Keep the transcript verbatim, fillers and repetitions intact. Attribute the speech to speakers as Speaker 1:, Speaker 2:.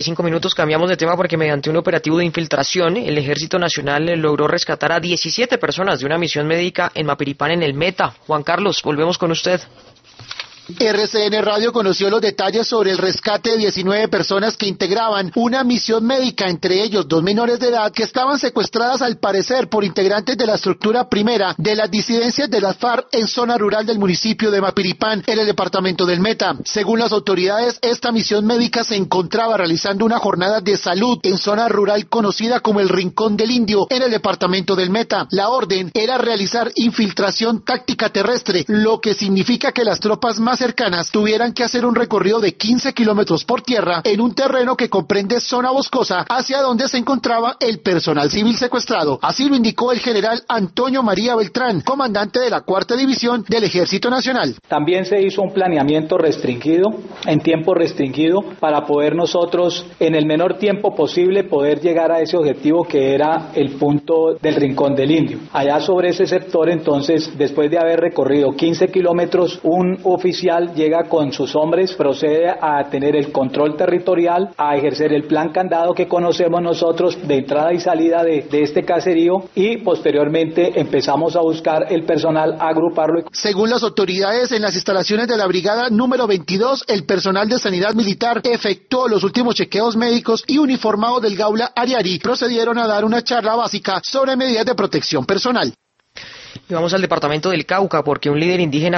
Speaker 1: Cinco minutos cambiamos de tema porque mediante un operativo de infiltración el Ejército Nacional logró rescatar a diecisiete personas de una misión médica en Mapiripán, en el Meta. Juan Carlos, volvemos con usted.
Speaker 2: R C N Radio conoció los detalles sobre el rescate de diecinueve personas que integraban una misión médica, entre ellos dos menores de edad que estaban secuestradas al parecer por integrantes de la estructura primera de las disidencias de las FARC en zona rural del municipio de Mapiripán, en el departamento del Meta. Según las autoridades, esta misión médica se encontraba realizando una jornada de salud en zona rural conocida como el Rincón del Indio, en el departamento del Meta. La orden era realizar infiltración táctica terrestre, lo que significa que las tropas más cercanas tuvieran que hacer un recorrido de quince kilómetros por tierra en un terreno que comprende zona boscosa hacia donde se encontraba el personal civil secuestrado. Así lo indicó el general Antonio María Beltrán, comandante de la cuarta división del Ejército Nacional.
Speaker 3: También se hizo un planeamiento restringido, en tiempo restringido, para poder nosotros en el menor tiempo posible poder llegar a ese objetivo que era el punto del Rincón del Indio. Allá sobre ese sector, entonces, después de haber recorrido quince kilómetros, un oficial llega con sus hombres, procede a tener el control territorial, a ejercer el plan candado que conocemos nosotros de entrada y salida de, de este caserío, y posteriormente empezamos a buscar el personal, a agruparlo.
Speaker 2: Según las autoridades, en las instalaciones de la brigada número veintidós, el personal de sanidad militar efectuó los últimos chequeos médicos y uniformados del Gaula Ariari procedieron a dar una charla básica sobre medidas de protección personal.
Speaker 1: Y vamos al departamento del Cauca porque un líder indígena